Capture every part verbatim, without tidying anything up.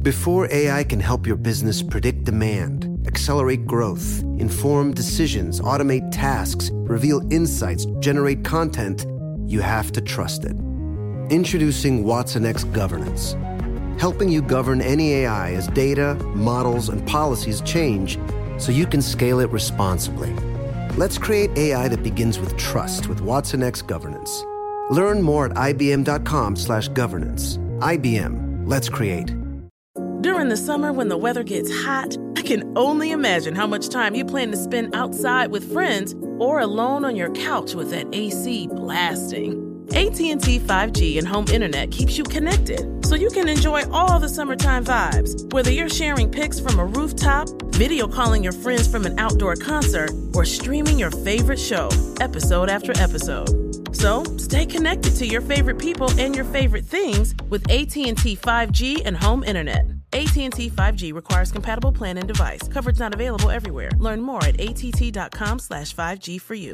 Before A I can help your business predict demand, accelerate growth, inform decisions, automate tasks, reveal insights, generate content, you have to trust it. Introducing watsonx Governance, helping you govern any A I as data, models, and policies change so you can scale it responsibly. Let's create A I that begins with trust with watsonx Governance. Learn more at ibm.com slash governance. I B M, let's create. During the summer when the weather gets hot, I can only imagine how much time you plan to spend outside with friends or alone on your couch with that A C blasting. A T and T five G and home internet keeps you connected, so you can enjoy all the summertime vibes, whether you're sharing pics from a rooftop, video calling your friends from an outdoor concert, or streaming your favorite show, episode after episode. So, stay connected to your favorite people and your favorite things with A T and T five G and home internet. A T and T five G requires compatible plan and device. Coverage not available everywhere. Learn more at att.com slash 5G for you.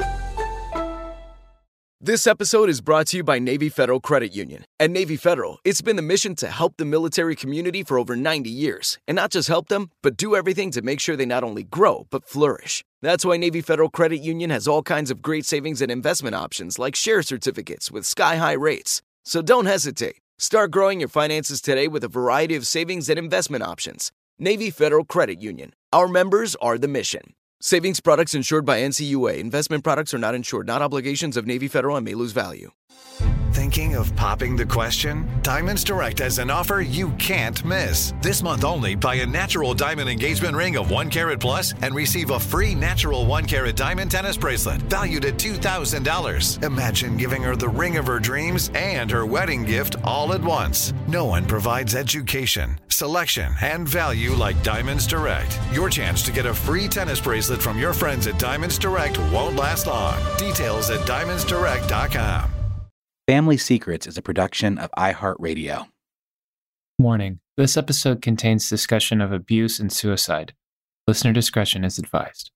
This episode is brought to you by Navy Federal Credit Union. At Navy Federal, it's been the mission to help the military community for over ninety years. And not just help them, but do everything to make sure they not only grow, but flourish. That's why Navy Federal Credit Union has all kinds of great savings and investment options like share certificates with sky-high rates. So don't hesitate. Start growing your finances today with a variety of savings and investment options. Navy Federal Credit Union. Our members are the mission. Savings products insured by N C U A. Investment products are not insured, not obligations of Navy Federal and may lose value. Thinking of popping the question? Diamonds Direct has an offer you can't miss. This month only, buy a natural diamond engagement ring of one carat plus and receive a free natural one carat diamond tennis bracelet valued at two thousand dollars. Imagine giving her the ring of her dreams and her wedding gift all at once. No one provides education, selection, and value like Diamonds Direct. Your chance to get a free tennis bracelet from your friends at Diamonds Direct won't last long. Details at diamonds direct dot com. Family Secrets is a production of iHeartRadio. Warning: this episode contains discussion of abuse and suicide. Listener discretion is advised.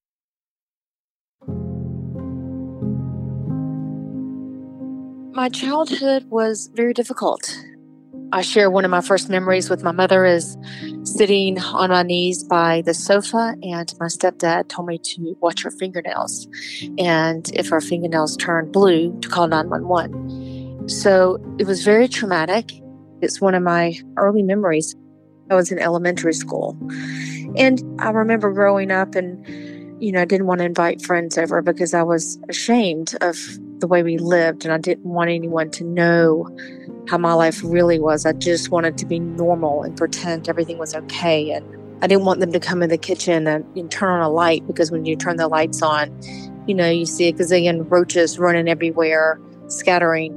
My childhood was very difficult. I share one of my first memories with my mother is sitting on my knees by the sofa, and my stepdad told me to watch her fingernails, and if her fingernails turned blue, to call nine one one. So it was very traumatic. It's one of my early memories. I was in elementary school. And I remember growing up and, you know, I didn't want to invite friends over because I was ashamed of the way we lived. And I didn't want anyone to know how my life really was. I just wanted to be normal and pretend everything was okay. And I didn't want them to come in the kitchen and, and turn on a light, because when you turn the lights on, you know, you see a gazillion roaches running everywhere, scattering.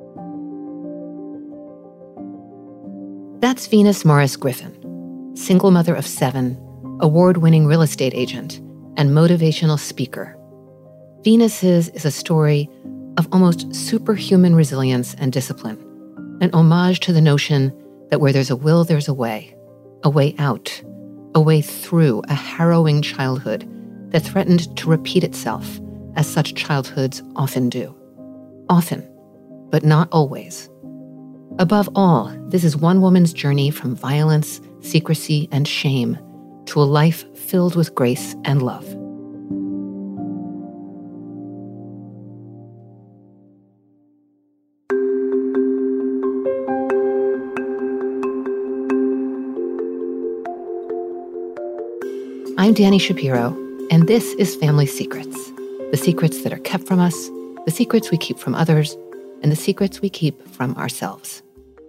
That's Venus Morris Griffin, single mother of seven, award-winning real estate agent, and motivational speaker. Venus's is a story of almost superhuman resilience and discipline, an homage to the notion that where there's a will, there's a way, a way out, a way through a harrowing childhood that threatened to repeat itself, as such childhoods often do. Often, but not always. Above all, this is one woman's journey from violence, secrecy, and shame to a life filled with grace and love. I'm Dani Shapiro, and this is Family Secrets, the secrets that are kept from us, the secrets we keep from others, and the secrets we keep from ourselves.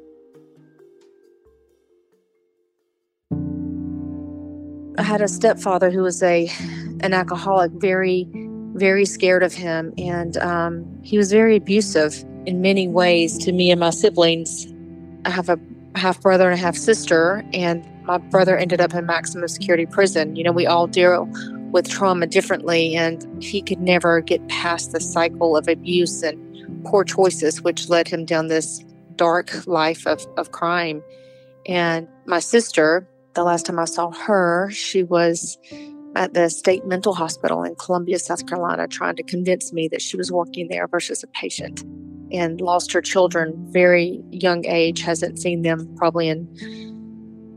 I had a stepfather who was a an alcoholic, very, very scared of him. And um, he was very abusive in many ways to me and my siblings. I have a half brother and a half sister, and my brother ended up in maximum security prison. You know, we all deal with trauma differently, and he could never get past the cycle of abuse and poor choices, which led him down this dark life of, of crime. And my sister, the last time I saw her, she was at the state mental hospital in Columbia, South Carolina, trying to convince me that she was working there versus a patient, and lost her children very young age, hasn't seen them probably in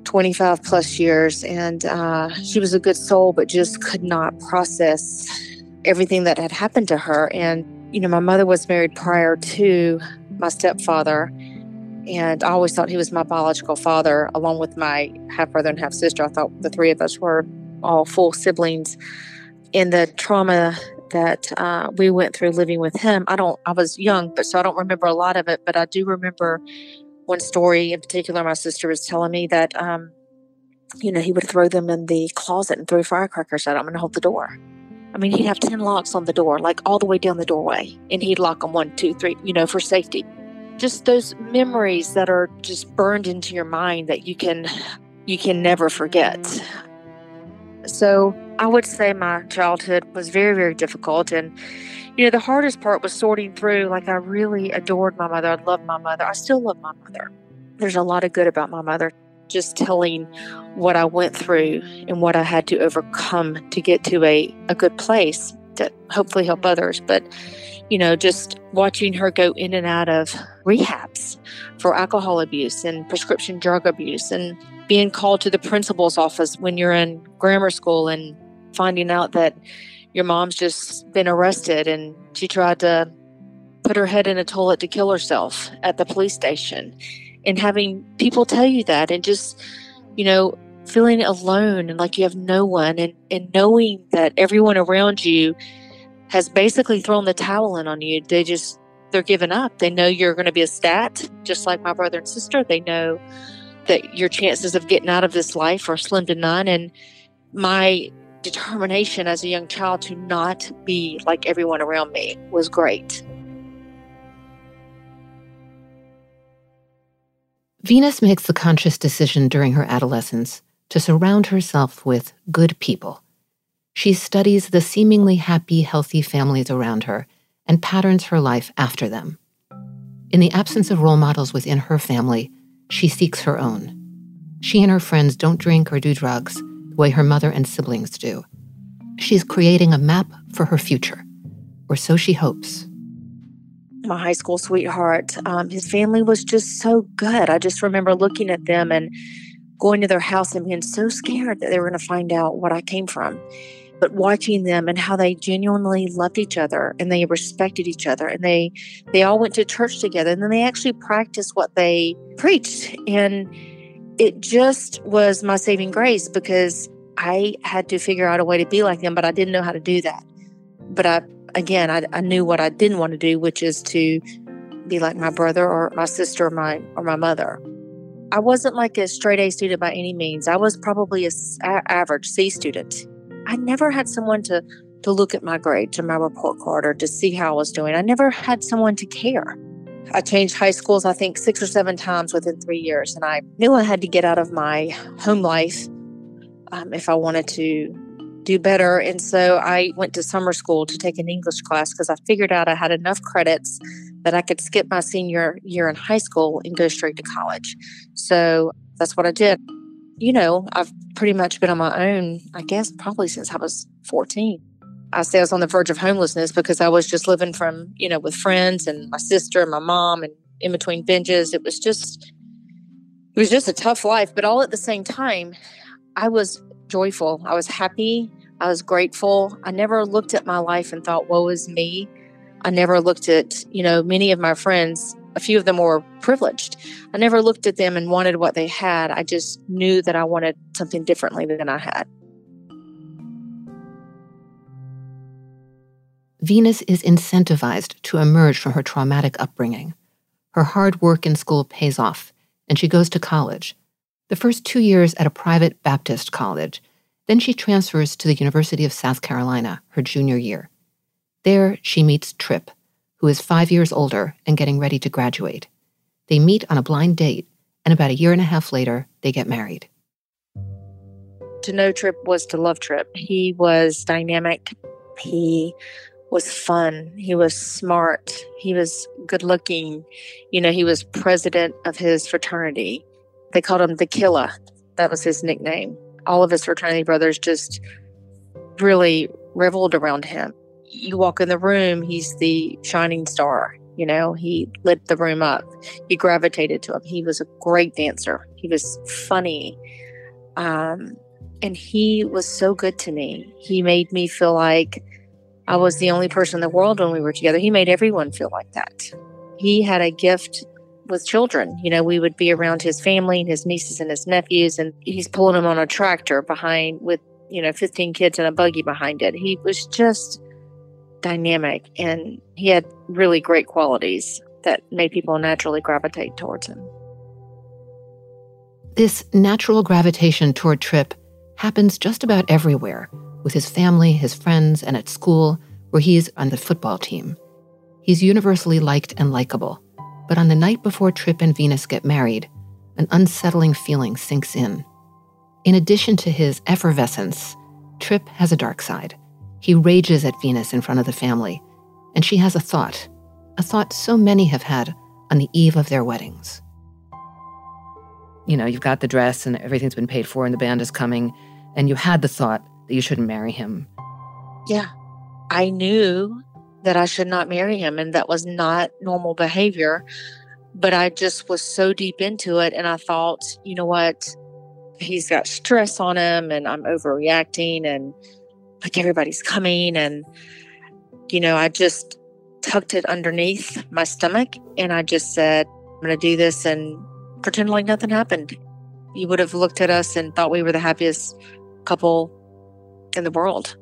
twenty-five plus years. And uh, she was a good soul, but just could not process everything that had happened to her. And, you know, my mother was married prior to my stepfather. And I always thought he was my biological father, along with my half-brother and half-sister. I thought the three of us were all full siblings. And the trauma that uh, we went through living with him, I don't, I was young, but so I don't remember a lot of it. But I do remember one story in particular. My sister was telling me that, um, you know, he would throw them in the closet and throw firecrackers at them and hold the door. I mean, he'd have ten locks on the door, like all the way down the doorway, and he'd lock them one, two, three, you know, for safety. Just those memories that are just burned into your mind that you can you can never forget. So I would say my childhood was very, very difficult. And, you know, the hardest part was sorting through, like, I really adored my mother. I loved my mother. I still love my mother. There's a lot of good about my mother. Just telling what I went through and what I had to overcome to get to a, a good place to hopefully help others. But, you know, just watching her go in and out of rehabs for alcohol abuse and prescription drug abuse, and being called to the principal's office when you're in grammar school and finding out that your mom's just been arrested and she tried to put her head in a toilet to kill herself at the police station, and having people tell you that, and just, you know, feeling alone and like you have no one, and, and knowing that everyone around you has basically thrown the towel in on you. They just, they're giving up. They know you're going to be a stat, just like my brother and sister. They know that your chances of getting out of this life are slim to none. And my determination as a young child to not be like everyone around me was great. Venus makes the conscious decision during her adolescence to surround herself with good people. She studies the seemingly happy, healthy families around her and patterns her life after them. In the absence of role models within her family, she seeks her own. She and her friends don't drink or do drugs the way her mother and siblings do. She's creating a map for her future, or so she hopes. My high school sweetheart, um, his family was just so good. I just remember looking at them and going to their house and being so scared that they were going to find out what I came from. But watching them and how they genuinely loved each other and they respected each other, and they they all went to church together, and then they actually practiced what they preached. And it just was my saving grace, because I had to figure out a way to be like them, but I didn't know how to do that. But I, again, I, I knew what I didn't want to do, which is to be like my brother or my sister or my, or my mother. I wasn't like a straight A student by any means. I was probably a, a average C student. I never had someone to, to look at my grades or my report card or to see how I was doing. I never had someone to care. I changed high schools, I think, six or seven times within three years. And I knew I had to get out of my home life um, if I wanted to do better. And so I went to summer school to take an English class, because I figured out I had enough credits that I could skip my senior year in high school and go straight to college. So that's what I did. You know, I've pretty much been on my own, I guess, probably since I was fourteen. I say I was on the verge of homelessness because I was just living from, you know, with friends and my sister and my mom, and in between binges. It was just, it was just a tough life. But all at the same time, I was joyful. I was happy. I was grateful. I never looked at my life and thought, woe is me. I never looked at, you know, many of my friends, a few of them were privileged. I never looked at them and wanted what they had. I just knew that I wanted something differently than I had. Venus is incentivized to emerge from her traumatic upbringing. Her hard work in school pays off, and she goes to college. The first two years at a private Baptist college. Then she transfers to the University of South Carolina her junior year. There, she meets Tripp, who is five years older and getting ready to graduate. They meet on a blind date, and about a year and a half later, they get married. To know Tripp was to love Tripp. He was dynamic. He was fun. He was smart. He was good looking. You know, he was president of his fraternity. They called him the Killer. That was his nickname. All of his fraternity brothers just really reveled around him. You walk in the room, he's the shining star. You know, he lit the room up. You gravitated to him. He was a great dancer. He was funny. Um, and he was so good to me. He made me feel like I was the only person in the world when we were together. He made everyone feel like that. He had a gift with children. You know, we would be around his family and his nieces and his nephews, and he's pulling them on a tractor behind with, you know, fifteen kids and a buggy behind it. He was just dynamic, and he had really great qualities that made people naturally gravitate towards him. This natural gravitation toward Tripp happens just about everywhere, with his family, his friends, and at school, where he's on the football team. He's universally liked and likable. But on the night before Tripp and Venus get married, an unsettling feeling sinks in. In addition to his effervescence, Tripp has a dark side. He rages at Venus in front of the family, and she has a thought, a thought so many have had on the eve of their weddings. You know, you've got the dress and everything's been paid for and the band is coming, and you had the thought that you shouldn't marry him. Yeah, I knew that I should not marry him, and that was not normal behavior. But I just was so deep into it, and I thought, you know what? He's got stress on him, and I'm overreacting, and like everybody's coming, and you know, I just tucked it underneath my stomach, and I just said, I'm going to do this and pretend like nothing happened. You would have looked at us and thought we were the happiest couple in the world.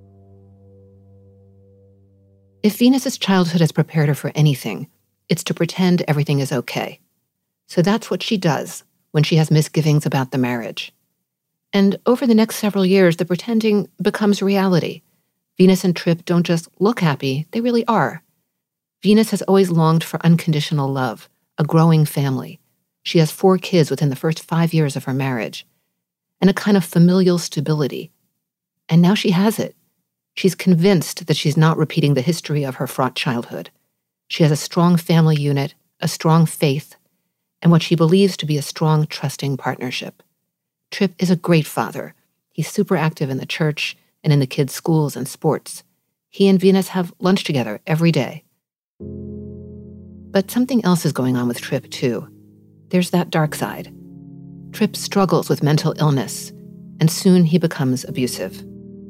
If Venus's childhood has prepared her for anything, it's to pretend everything is okay. So that's what she does when she has misgivings about the marriage. And over the next several years, the pretending becomes reality. Venus and Tripp don't just look happy, they really are. Venus has always longed for unconditional love, a growing family. She has four kids within the first five years of her marriage, and a kind of familial stability. And now she has it. She's convinced that she's not repeating the history of her fraught childhood. She has a strong family unit, a strong faith, and what she believes to be a strong, trusting partnership. Tripp is a great father. He's super active in the church and in the kids' schools and sports. He and Venus have lunch together every day. But something else is going on with Tripp, too. There's that dark side. Tripp struggles with mental illness, and soon he becomes abusive.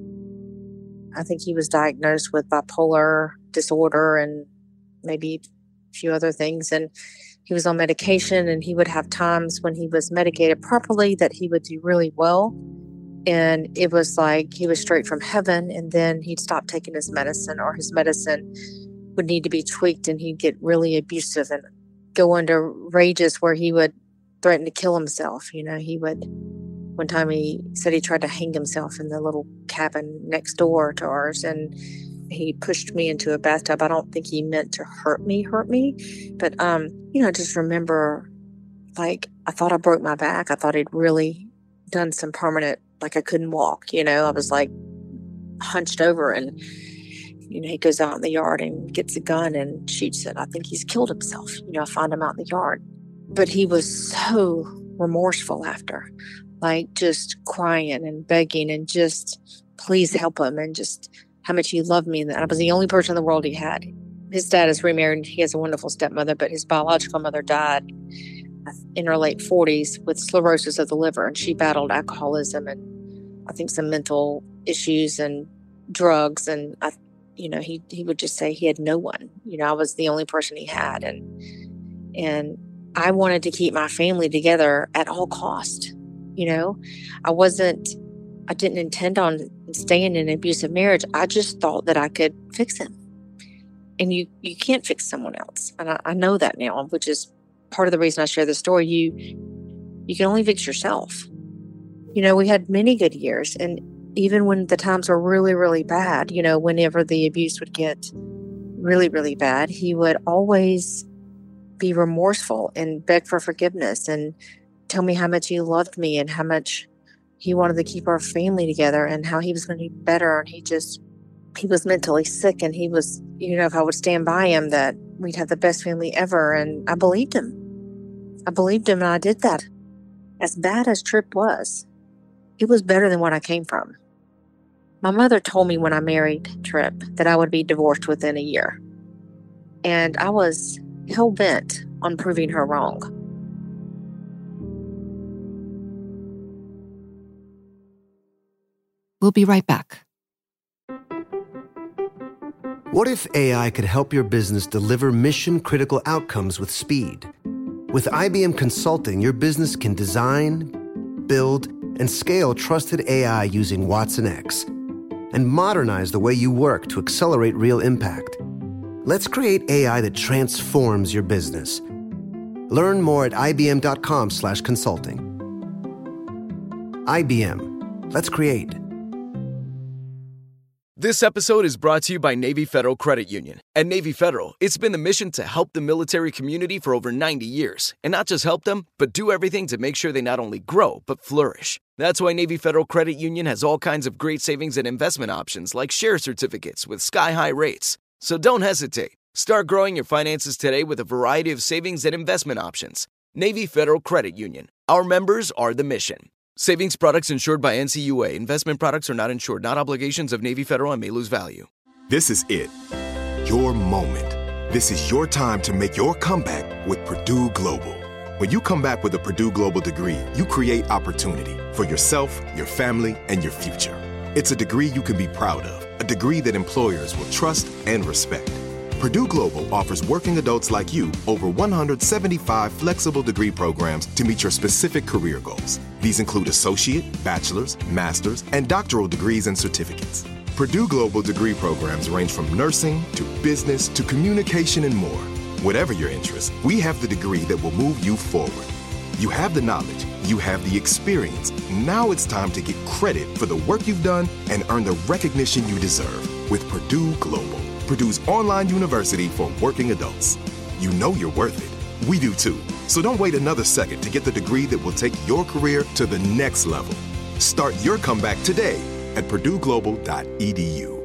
I think he was diagnosed with bipolar disorder and maybe a few other things. And he was on medication, and he would have times when he was medicated properly that he would do really well. And it was like he was straight from heaven, and then he'd stop taking his medicine, or his medicine would need to be tweaked, and he'd get really abusive and go into rages where he would threaten to kill himself. You know, he would, one time he said he tried to hang himself in the little cabin next door to ours, and he pushed me into a bathtub. I don't think he meant to hurt me, hurt me. But, um, you know, I just remember, like, I thought I broke my back. I thought he'd really done some permanent, like I couldn't walk, you know. I was, like, hunched over, and, you know, he goes out in the yard and gets a gun and shoots it. I think he's killed himself. You know, I find him out in the yard. But he was so remorseful after, like, just crying and begging and just, please help him, and just how much he loved me. And I was the only person in the world he had. His dad is remarried. He has a wonderful stepmother, but his biological mother died in her late forties with cirrhosis of the liver, and she battled alcoholism and I think some mental issues and drugs. And I, you know, he he would just say he had no one. You know, I was the only person he had, and and I wanted to keep my family together at all cost. You know, I wasn't. I didn't intend on staying in an abusive marriage. I just thought that I could fix him. And you, you can't fix someone else. And I, I know that now, which is part of the reason I share this story. You, you can only fix yourself. You know, we had many good years. And even when the times were really, really bad, you know, whenever the abuse would get really, really bad, he would always be remorseful and beg for forgiveness and tell me how much he loved me and how much he wanted to keep our family together and how he was going to be better. And he just, he was mentally sick, and he was, you know, if I would stand by him, that we'd have the best family ever. And I believed him. I believed him, and I did that. As bad as Tripp was, it was better than what I came from. My mother told me when I married Tripp that I would be divorced within a year. And I was hell-bent on proving her wrong. We'll be right back. What if A I could help your business deliver mission-critical outcomes with speed? With I B M Consulting, your business can design, build, and scale trusted A I using Watson X and modernize the way you work to accelerate real impact. Let's create A I that transforms your business. Learn more at ibm.com slash consulting. I B M. Let's create. This episode is brought to you by Navy Federal Credit Union. At Navy Federal, it's been the mission to help the military community for over ninety years. And not just help them, but do everything to make sure they not only grow, but flourish. That's why Navy Federal Credit Union has all kinds of great savings and investment options like share certificates with sky-high rates. So don't hesitate. Start growing your finances today with a variety of savings and investment options. Navy Federal Credit Union. Our members are the mission. Savings products insured by N C U A. Investment products are not insured, not obligations of Navy Federal and may lose value. This is it. Your moment. This is your time to make your comeback with Purdue Global. When you come back with a Purdue Global degree, you create opportunity for yourself, your family, and your future. It's a degree you can be proud of, a degree that employers will trust and respect. Purdue Global offers working adults like you over one hundred seventy-five flexible degree programs to meet your specific career goals. These include associate, bachelor's, master's, and doctoral degrees and certificates. Purdue Global degree programs range from nursing to business to communication and more. Whatever your interest, we have the degree that will move you forward. You have the knowledge, you have the experience. Now it's time to get credit for the work you've done and earn the recognition you deserve with Purdue Global, Purdue's online university for working adults. You know you're worth it. We do too. So don't wait another second to get the degree that will take your career to the next level. Start your comeback today at purdue global dot e d u.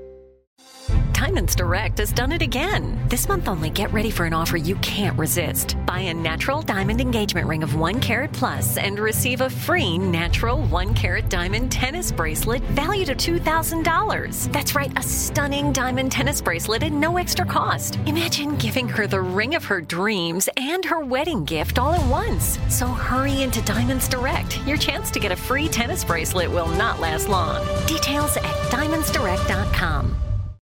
Diamonds Direct has done it again. This month only, get ready for an offer you can't resist. Buy a natural diamond engagement ring of one carat plus and receive a free natural one carat diamond tennis bracelet valued at two thousand dollars. That's right, a stunning diamond tennis bracelet at no extra cost. Imagine giving her the ring of her dreams and her wedding gift all at once. So hurry into Diamonds Direct. Your chance to get a free tennis bracelet will not last long. Details at diamonds direct dot com.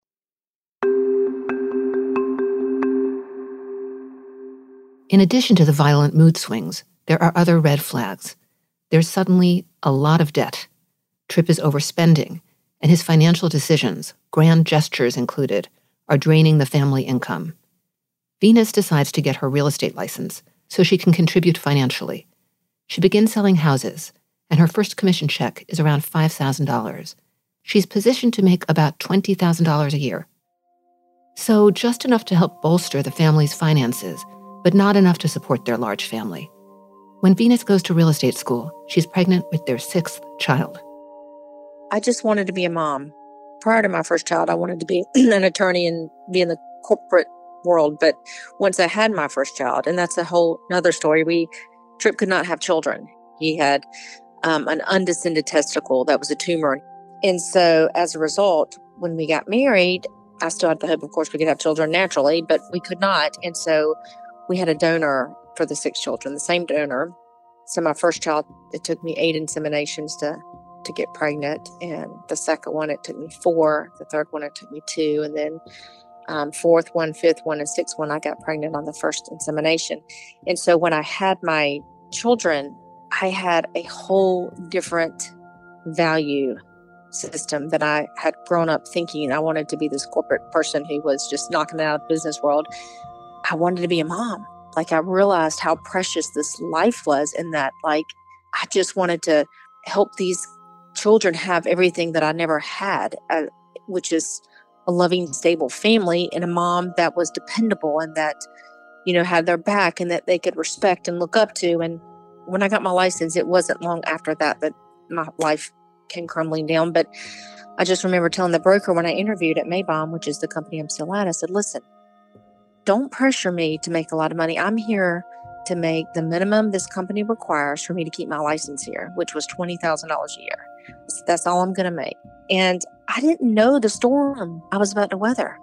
In addition to the violent mood swings, there are other red flags. There's suddenly a lot of debt. Tripp is overspending, and his financial decisions, grand gestures included, are draining the family income. Venus decides to get her real estate license so she can contribute financially. She begins selling houses, and her first commission check is around five thousand dollars. She's positioned to make about twenty thousand dollars a year. So just enough to help bolster the family's finances, but not enough to support their large family. When Venus goes to real estate school, she's pregnant with their sixth child. I just wanted to be a mom. Prior to my first child, I wanted to be an attorney and be in the corporate world. But once I had my first child, and that's a whole other story, we Tripp could not have children. He had um, an undescended testicle that was a tumor. And so as a result, when we got married, I still had the hope, of course, we could have children naturally, but we could not. And so we had a donor for the six children, the same donor. So my first child, it took me eight inseminations to, to get pregnant. And the second one, it took me four. The third one, it took me two. And then um, fourth one, fifth one, and sixth one, I got pregnant on the first insemination. And so when I had my children, I had a whole different value system that I had grown up thinking I wanted to be this corporate person who was just knocking it out of the business world. I wanted to be a mom. Like, I realized how precious this life was, and that, like, I just wanted to help these children have everything that I never had, uh, which is a loving, stable family and a mom that was dependable and that, you know, had their back and that they could respect and look up to. And when I got my license, it wasn't long after that that my life came crumbling down. But I just remember telling the broker when I interviewed at Maybom, which is the company I'm still at, I said, listen, don't pressure me to make a lot of money. I'm here to make the minimum this company requires for me to keep my license here, which was twenty thousand dollars a year. So that's all I'm going to make. And I didn't know the storm I was about to weather.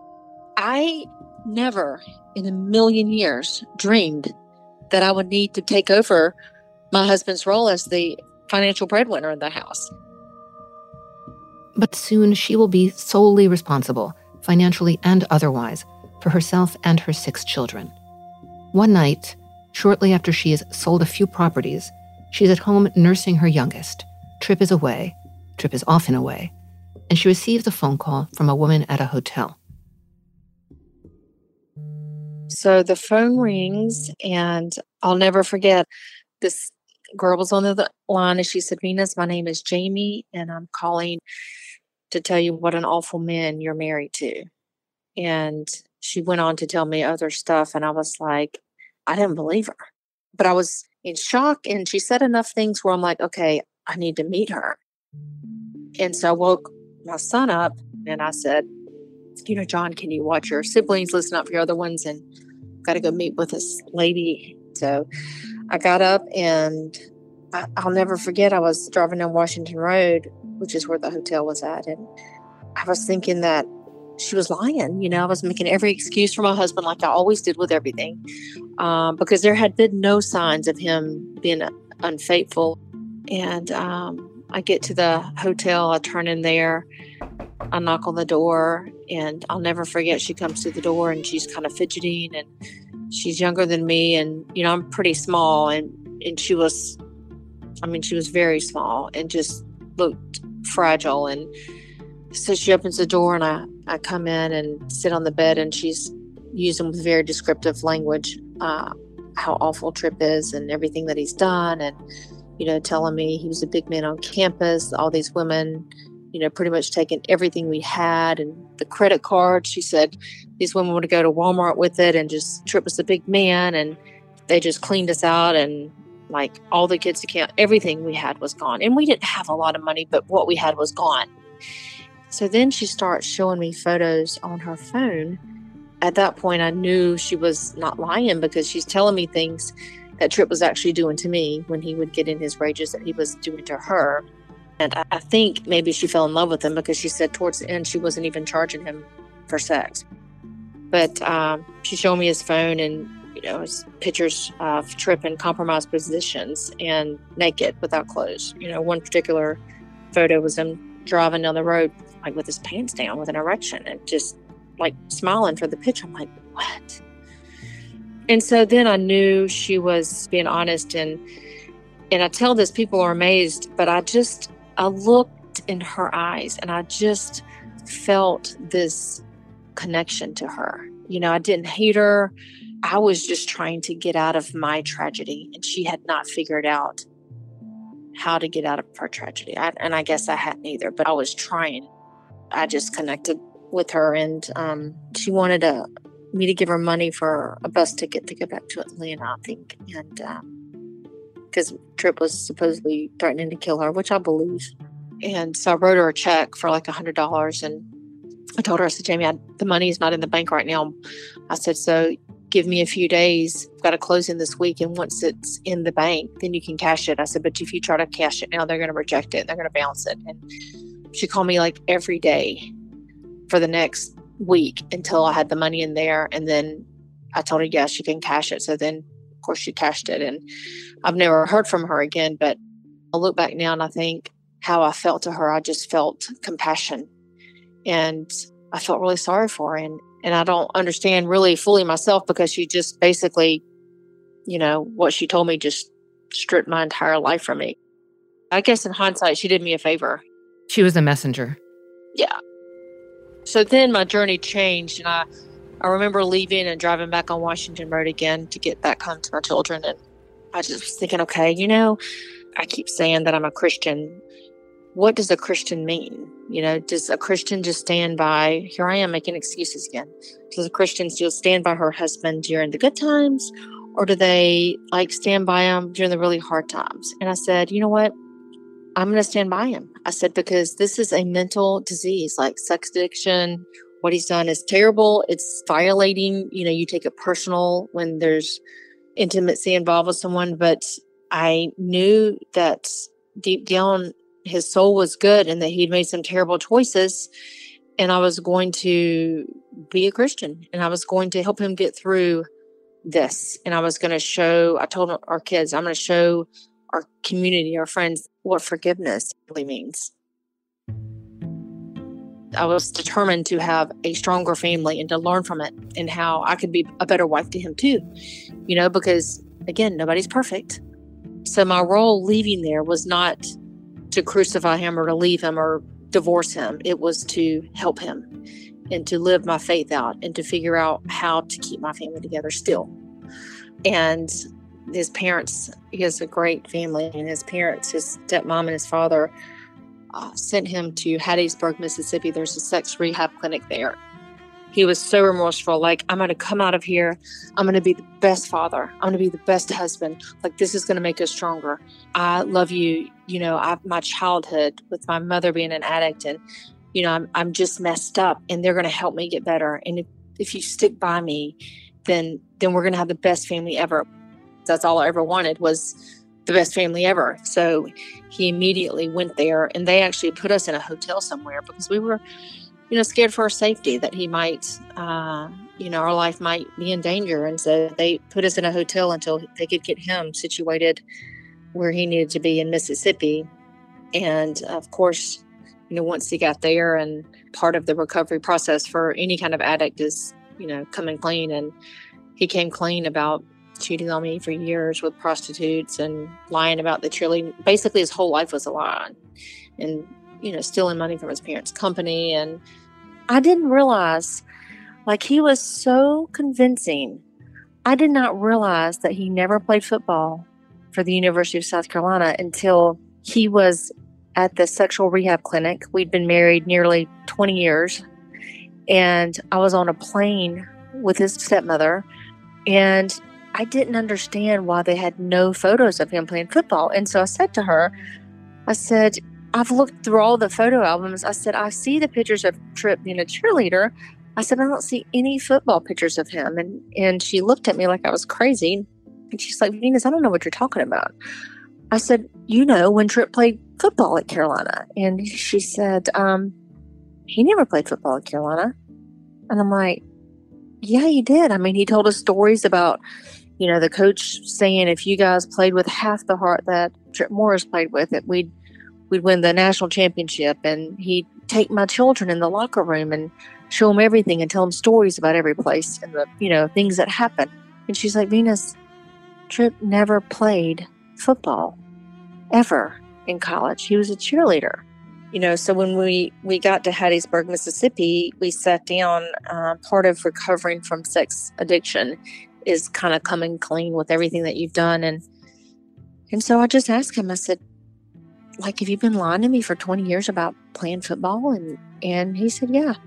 I never in a million years dreamed that I would need to take over my husband's role as the financial breadwinner in the house. But soon she will be solely responsible, financially and otherwise, for herself and her six children. One night, shortly after she has sold a few properties, she's at home nursing her youngest. Tripp is away. Tripp is often away. And she receives a phone call from a woman at a hotel. So the phone rings, and I'll never forget, this girl was on the line, and she said, "Venus, my name is Jamie, and I'm calling to tell you what an awful man you're married to." And she went on to tell me other stuff, and I was like, I didn't believe her. But I was in shock, and she said enough things where I'm like, okay, I need to meet her. And so I woke my son up, and I said, you know, John, can you watch your siblings, listen up for your other ones, and got to go meet with this lady. So I got up, and I, I'll never forget, I was driving down Washington Road, which is where the hotel was at, and I was thinking that she was lying. You know, I was making every excuse for my husband, like I always did with everything, um, because there had been no signs of him being unfaithful. And um, I get to the hotel, I turn in there, I knock on the door, and I'll never forget, she comes to the door, and she's kind of fidgeting, and she's younger than me, and, you know, I'm pretty small, and, and she was, I mean, she was very small and just looked fragile. And so she opens the door, and I, I come in and sit on the bed, and she's using with very descriptive language uh, how awful Tripp is and everything that he's done, and, you know, telling me he was a big man on campus, all these women, you know, pretty much taking everything we had, and the credit card. She said these women would go to Walmart with it, and just Tripp was a big man, and they just cleaned us out, and like all the kids' account, everything we had was gone. And we didn't have a lot of money, but what we had was gone. So then she starts showing me photos on her phone. At that point, I knew she was not lying, because she's telling me things that Tripp was actually doing to me when he would get in his rages that he was doing to her. And I, I think maybe she fell in love with him, because she said towards the end she wasn't even charging him for sex. But um, she showed me his phone, and, you know, his pictures of Tripp in compromised positions and naked without clothes. You know, one particular photo was him driving down the road, like with his pants down with an erection, and just like smiling for the picture. I'm like, what? And so then I knew she was being honest, and and I tell this, people are amazed, but I just, I looked in her eyes, and I just felt this connection to her. You know, I didn't hate her. I was just trying to get out of my tragedy, and she had not figured out how to get out of her tragedy. I, and I guess I hadn't either, but I was trying. I just connected with her, and um, she wanted a, me to give her money for a bus ticket to go back to Atlanta, I think. And because um, Tripp was supposedly threatening to kill her, which I believe. And so I wrote her a check for like one hundred dollars, and I told her, I said, Jamie, I, the money is not in the bank right now. I said, so give me a few days. I've got to close in this week, and once it's in the bank, then you can cash it. I said, but if you try to cash it now, they're going to reject it. They're going to bounce it. And she called me like every day for the next week until I had the money in there. And then I told her, yes, you can cash it. So then, of course, she cashed it. And I've never heard from her again. But I look back now, and I think how I felt to her, I just felt compassion. And I felt really sorry for her. And, and I don't understand really fully myself, because she just basically, you know, what she told me just stripped my entire life from me. I guess in hindsight, she did me a favor. She was a messenger. Yeah. So then my journey changed, and I, I remember leaving and driving back on Washington Road again to get back home to my children. And I just was thinking, okay, you know, I keep saying that I'm a Christian. What does a Christian mean? You know, does a Christian just stand by, here I am making excuses again. Does a Christian still stand by her husband during the good times? Or do they like stand by him during the really hard times? And I said, you know what? I'm going to stand by him. I said, because this is a mental disease, like sex addiction. What he's done is terrible. It's violating, you know, you take it personal when there's intimacy involved with someone. But I knew that deep down, his soul was good, and that he'd made some terrible choices. And I was going to be a Christian, and I was going to help him get through this. And I was going to show, I told our kids, I'm going to show our community, our friends, what forgiveness really means. I was determined to have a stronger family and to learn from it and how I could be a better wife to him too, you know, because again, nobody's perfect. So my role leaving there was not to crucify him or to leave him or divorce him. It was to help him and to live my faith out and to figure out how to keep my family together still. And his parents, he has a great family, and his parents, his stepmom and his father, uh, sent him to Hattiesburg, Mississippi. There's a sex rehab clinic there. He was so remorseful, like, I'm going to come out of here. I'm going to be the best father. I'm going to be the best husband. Like, this is going to make us stronger. I love you. You know, I, my childhood with my mother being an addict, and, you know, I'm, I'm just messed up, and they're going to help me get better. And if, if you stick by me, then, then we're going to have the best family ever. That's all I ever wanted, was the best family ever. So he immediately went there, and they actually put us in a hotel somewhere because we were, you know, scared for our safety, that he might, uh, you know, our life might be in danger. And so they put us in a hotel until they could get him situated where he needed to be in Mississippi. And of course, you know, once he got there, and part of the recovery process for any kind of addict is, you know, coming clean. And he came clean about cheating on me for years with prostitutes and lying about the cheerleading. Basically, his whole life was a lie. And, you know, stealing money from his parents' company. And I didn't realize, like, he was so convincing. I did not realize that he never played football for the University of South Carolina until he was at the sexual rehab clinic. We'd been married nearly twenty years. And I was on a plane with his stepmother. And I didn't understand why they had no photos of him playing football. And so I said to her, I said, I've looked through all the photo albums. I said, I see the pictures of Tripp being a cheerleader. I said, I don't see any football pictures of him. And and she looked at me like I was crazy. And she's like, Venus, I don't know what you're talking about. I said, you know, when Tripp played football at Carolina. And she said, um, he never played football at Carolina. And I'm like, yeah, he did. I mean, he told us stories about, you know, the coach saying if you guys played with half the heart that Tripp Morris played with, it, we'd we'd win the national championship. And he'd take my children in the locker room and show them everything and tell them stories about every place and the, you know, things that happened. And she's like, Venus, Tripp never played football ever in college. He was a cheerleader. You know, so when we, we got to Hattiesburg, Mississippi, we sat down. Uh, part of recovering from sex addiction is kind of coming clean with everything that you've done. And and so I just asked him, I said, like, have you been lying to me for twenty years about playing football? And, and he said, yeah.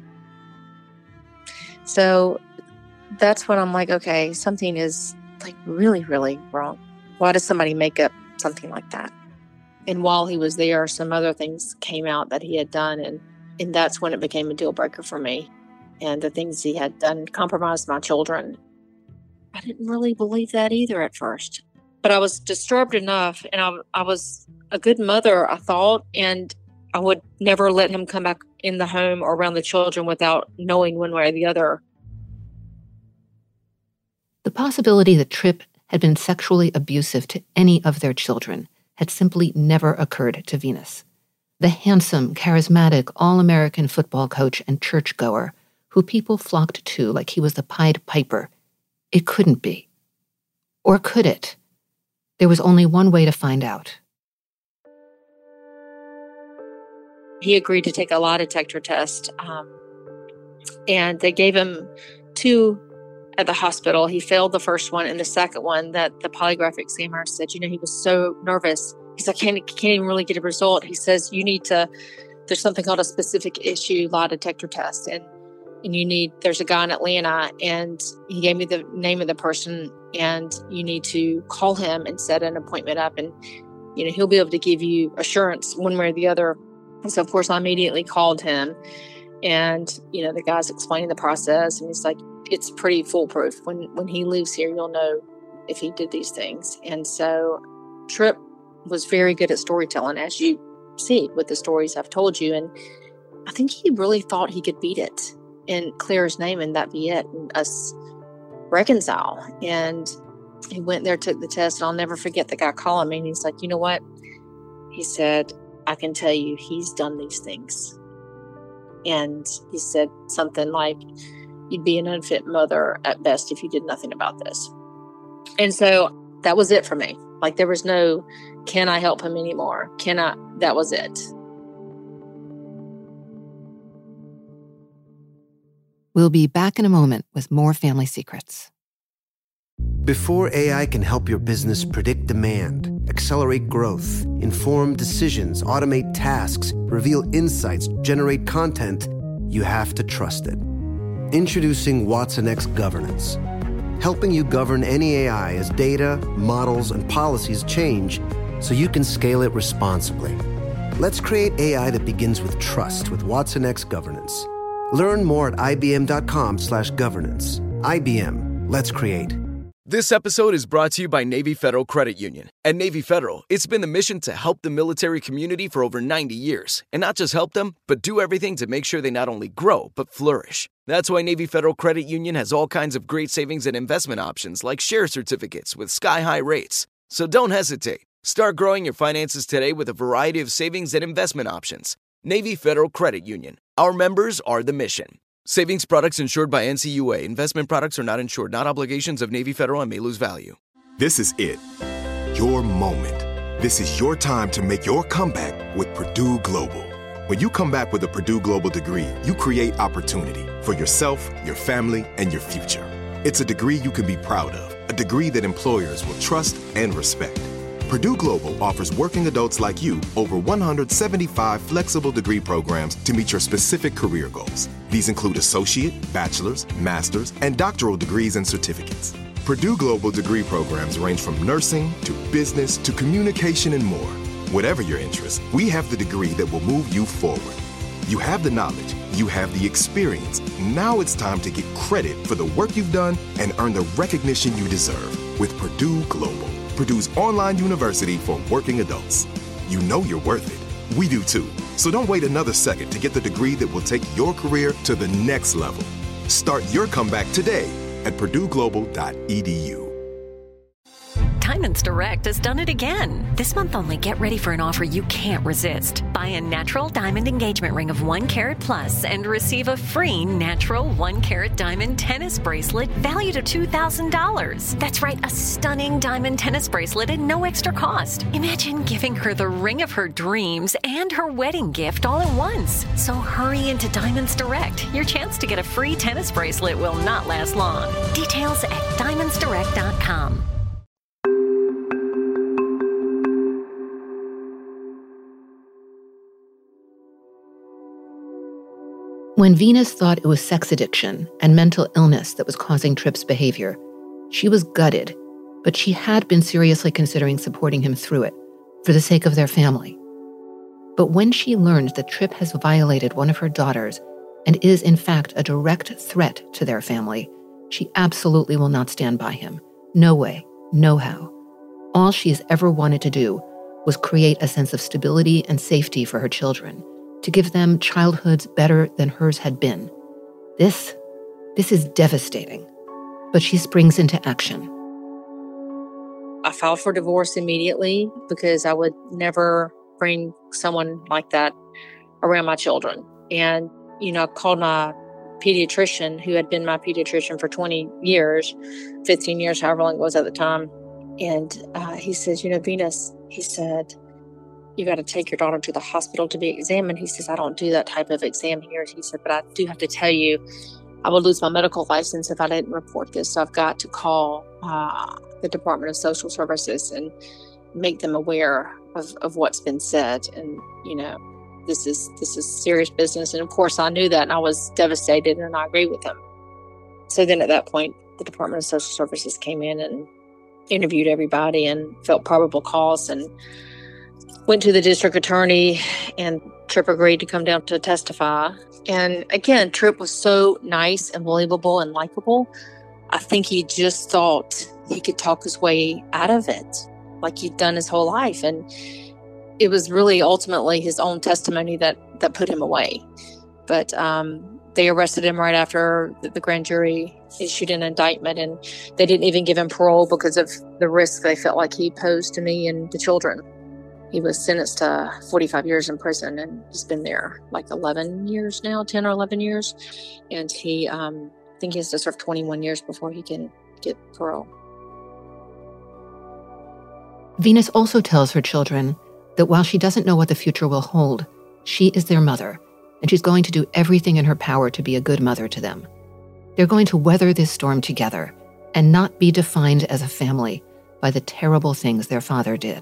So that's when I'm like, okay, something is like really, really wrong. Why does somebody make up something like that? And while he was there, some other things came out that he had done. And, and that's when it became a deal breaker for me. And the things he had done compromised my children. I didn't really believe that either at first. But I was disturbed enough, and I, I was a good mother, I thought, and I would never let him come back in the home or around the children without knowing one way or the other. The possibility that Tripp had been sexually abusive to any of their children had simply never occurred to Venus. The handsome, charismatic, all-American football coach and churchgoer who people flocked to like he was the Pied Piper. It couldn't be. Or could it? There was only one way to find out. He agreed to take a lie detector test, um, and they gave him two at the hospital. He failed the first one, and the second one that the polygraph examiner said, you know, he was so nervous. He's like, I can't, can't even really get a result. He says, you need to, there's something called a specific issue lie detector test. And, and you need, there's a guy in Atlanta, and he gave me the name of the person, and you need to call him and set an appointment up. And, you know, he'll be able to give you assurance one way or the other. And so, of course, I immediately called him, and, you know, the guy's explaining the process, and he's like, it's pretty foolproof. When when he leaves here, you'll know if he did these things. And so Tripp was very good at storytelling, as you see with the stories I've told you. And I think he really thought he could beat it and clear his name, and that be it, and us reconcile. And he went there, took the test, and I'll never forget the guy calling me, and he's like, you know what? He said, I can tell you he's done these things. And he said something like, you'd be an unfit mother at best if you did nothing about this. And so that was it for me. Like, there was no, can I help him anymore? Can I? That was it. We'll be back in a moment with more Family Secrets. Before A I can help your business predict demand, accelerate growth, inform decisions, automate tasks, reveal insights, generate content, you have to trust it. Introducing watsonx Governance, helping you govern any A I as data, models, and policies change so you can scale it responsibly. Let's create A I that begins with trust with watsonx Governance. Learn more at ibm.com slash governance. I B M, let's create. This episode is brought to you by Navy Federal Credit Union. At Navy Federal, it's been the mission to help the military community for over ninety years. And not just help them, but do everything to make sure they not only grow, but flourish. That's why Navy Federal Credit Union has all kinds of great savings and investment options like share certificates with sky-high rates. So don't hesitate. Start growing your finances today with a variety of savings and investment options. Navy Federal Credit Union. Our members are the mission. Savings products insured by N C U A. Investment products are not insured, not obligations of Navy Federal and may lose value. This is it. Your moment. This is your time to make your comeback with Purdue Global. When you come back with a Purdue Global degree, you create opportunity for yourself, your family, and your future. It's a degree you can be proud of, a degree that employers will trust and respect. Purdue Global offers working adults like you over one hundred seventy-five flexible degree programs to meet your specific career goals. These include associate, bachelor's, master's, and doctoral degrees and certificates. Purdue Global degree programs range from nursing to business to communication and more. Whatever your interest, we have the degree that will move you forward. You have the knowledge, you have the experience. Now it's time to get credit for the work you've done and earn the recognition you deserve with Purdue Global, Purdue's online university for working adults. You know you're worth it. We do too. So don't wait another second to get the degree that will take your career to the next level. Start your comeback today at purdue global dot e d u. Diamonds Direct has done it again. This month only, get ready for an offer you can't resist. Buy a natural diamond engagement ring of one carat plus and receive a free natural one carat diamond tennis bracelet valued at two thousand dollars. That's right, a stunning diamond tennis bracelet at no extra cost. Imagine giving her the ring of her dreams and her wedding gift all at once. So hurry into Diamonds Direct. Your chance to get a free tennis bracelet will not last long. Details at diamonds direct dot com. When Venus thought it was sex addiction and mental illness that was causing Tripp's behavior, she was gutted, but she had been seriously considering supporting him through it for the sake of their family. But when she learned that Tripp has violated one of her daughters and is in fact a direct threat to their family, she absolutely will not stand by him. No way, no how. All she has ever wanted to do was create a sense of stability and safety for her children, to give them childhoods better than hers had been. This, this is devastating, but she springs into action. I filed for divorce immediately because I would never bring someone like that around my children. And, you know, I called my pediatrician, who had been my pediatrician for twenty years, fifteen years, however long it was at the time. And uh, he says, you know, Venus, he said, you got to take your daughter to the hospital to be examined. He says, I don't do that type of exam here. He said, but I do have to tell you, I would lose my medical license if I didn't report this. So I've got to call uh, the Department of Social Services and make them aware of, of what's been said. And, you know, this is this is serious business. And of course, I knew that, and I was devastated, and I agree with him. So then at that point, the Department of Social Services came in and interviewed everybody and felt probable cause and went to the district attorney, and Tripp agreed to come down to testify. And again, Tripp was so nice and believable and likable. I think he just thought he could talk his way out of it, like he'd done his whole life. And it was really ultimately his own testimony that, that put him away. But um, they arrested him right after the, the grand jury issued an indictment, and they didn't even give him parole because of the risk they felt like he posed to me and the children. He was sentenced to forty-five years in prison, and he's been there like eleven years now, ten or eleven years. And he, um, I think he has to serve twenty-one years before he can get parole. Venus also tells her children that while she doesn't know what the future will hold, she is their mother, and she's going to do everything in her power to be a good mother to them. They're going to weather this storm together and not be defined as a family by the terrible things their father did.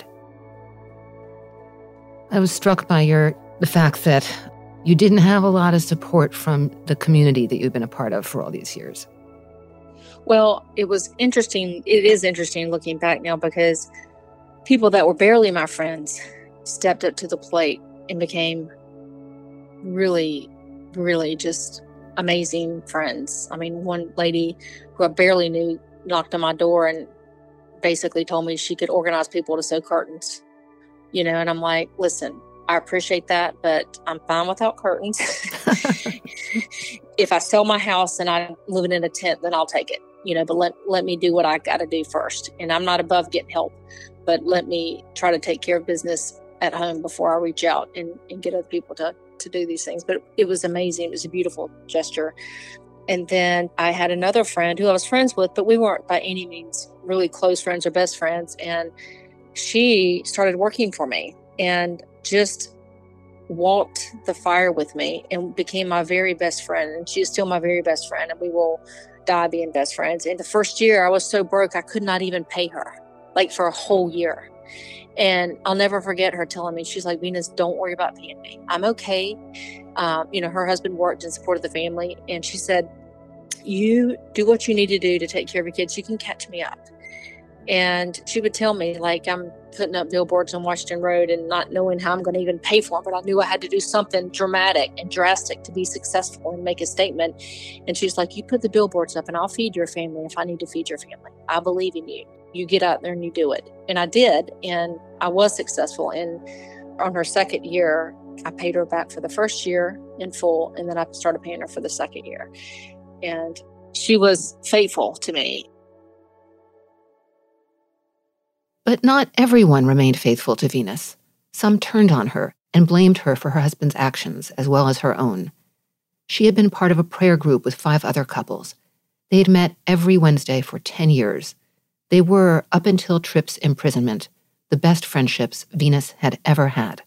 I was struck by your the fact that you didn't have a lot of support from the community that you've been a part of for all these years. Well, it was interesting. It is interesting looking back now, because people that were barely my friends stepped up to the plate and became really, really just amazing friends. I mean, one lady who I barely knew knocked on my door and basically told me she could organize people to sew curtains. You know, and I'm like, listen, I appreciate that, but I'm fine without curtains. If I sell my house and I'm living in a tent, then I'll take it. You know, but let let me do what I got to do first. And I'm not above getting help, but let me try to take care of business at home before I reach out and, and get other people to, to do these things. But it was amazing. It was a beautiful gesture. And then I had another friend who I was friends with, but we weren't by any means really close friends or best friends. And she started working for me and just walked the fire with me and became my very best friend. And she is still my very best friend, and we will die being best friends. And the first year I was so broke, I could not even pay her, like for a whole year. And I'll never forget her telling me, she's like, Venus, don't worry about paying me. I'm okay. Um, you know, her husband worked and supported the family. And she said, you do what you need to do to take care of your kids. You can catch me up. And she would tell me, like, I'm putting up billboards on Washington Road and not knowing how I'm going to even pay for them. But I knew I had to do something dramatic and drastic to be successful and make a statement. And she's like, you put the billboards up and I'll feed your family if I need to feed your family. I believe in you. You get out there and you do it. And I did. And I was successful. And on her second year, I paid her back for the first year in full. And then I started paying her for the second year. And she was faithful to me. But not everyone remained faithful to Venus. Some turned on her and blamed her for her husband's actions as well as her own. She had been part of a prayer group with five other couples. They had met every Wednesday for ten years. They were, up until Tripp's imprisonment, the best friendships Venus had ever had.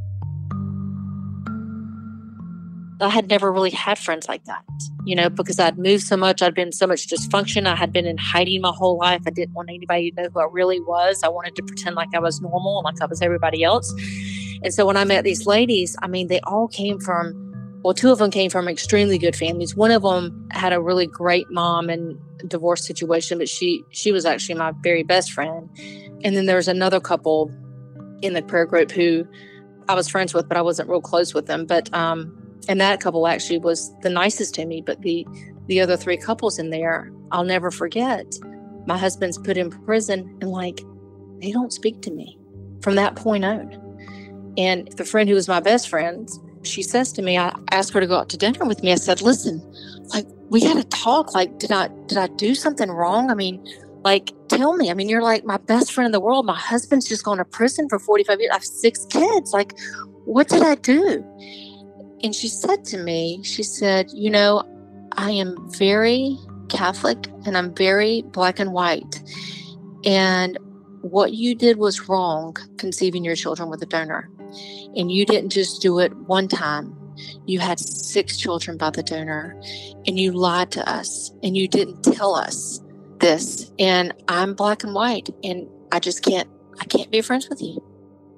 I had never really had friends like that, you know, because I'd moved so much. I'd been so much dysfunction. I had been in hiding my whole life. I didn't want anybody to know who I really was. I wanted to pretend like I was normal, like I was everybody else. And so when I met these ladies, I mean, they all came from, well, two of them came from extremely good families. One of them had a really great mom and divorce situation, but she, she was actually my very best friend. And then there was another couple in the prayer group who I was friends with, but I wasn't real close with them. But, um, And that couple actually was the nicest to me. But the, the other three couples in there, I'll never forget. My husband's put in prison and like, they don't speak to me from that point on. And the friend who was my best friend, she says to me, I asked her to go out to dinner with me. I said, listen, like, we got to talk. Like, did I, did I do something wrong? I mean, like, tell me. I mean, you're like my best friend in the world. My husband's just gone to prison for forty-five years. I have six kids. Like, what did I do? And she said to me, she said, you know, I am very Catholic and I'm very black and white. And what you did was wrong, conceiving your children with a donor. And you didn't just do it one time. You had six children by the donor and you lied to us and you didn't tell us this. And I'm black and white and I just can't, I can't be friends with you.